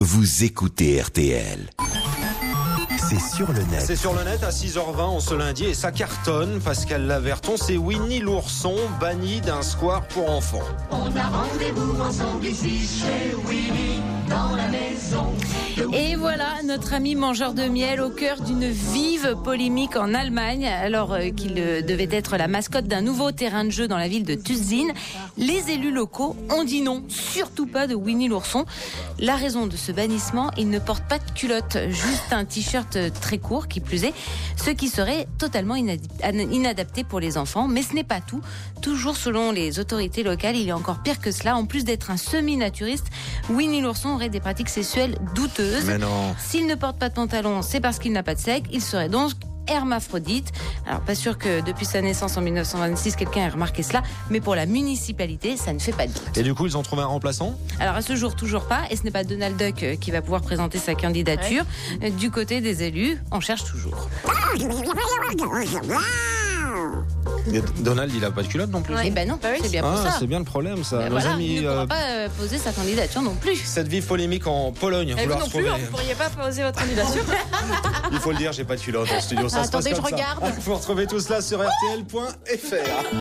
Vous écoutez RTL. C'est sur le net. C'est sur le net à 6h20 en ce lundi et ça cartonne. Pascal Laverton, c'est Winnie l'ourson banni d'un square pour enfants. On a rendez-vous ensemble ici chez Winnie dans la maison. Et voilà notre ami mangeur de miel au cœur d'une vive polémique en Allemagne. Alors qu'il devait être la mascotte d'un nouveau terrain de jeu dans la ville de Tutzin, les élus locaux ont dit non, surtout pas de Winnie l'ourson. La raison de ce bannissement, il ne porte pas de culotte, juste un t-shirt très court qui plus est, ce qui serait totalement inadapté pour les enfants. Mais ce n'est pas tout. Toujours selon les autorités locales, il est encore pire que cela. En plus d'être un semi-naturiste, Winnie l'ourson aurait des pratiques sexuelles douteuses. Mais non. S'il ne porte pas de pantalon, c'est parce qu'il n'a pas de sexe. Il serait donc hermaphrodite. Alors, pas sûr que depuis sa naissance en 1926, quelqu'un ait remarqué cela, mais pour la municipalité, ça ne fait pas de doute. Et du coup, ils ont trouvé un remplaçant ? Alors, à ce jour, toujours pas, et ce n'est pas Donald Duck qui va pouvoir présenter sa candidature. Du côté des élus, on cherche toujours. Et Donald, il a pas de culotte non plus. Eh ben non, c'est bien pour ça. C'est bien le problème, ça. Ben Nos voilà, amis, il ne pourra pas poser sa candidature non plus. cette vive polémique en Pologne, vous la vous non plus, retrouvez. vous ne pourriez pas poser votre candidature. Il faut le dire, j'ai pas de culotte en studio. Ça se passe Attendez, comme je ça. regarde. Vous retrouvez tout cela sur rtl.fr.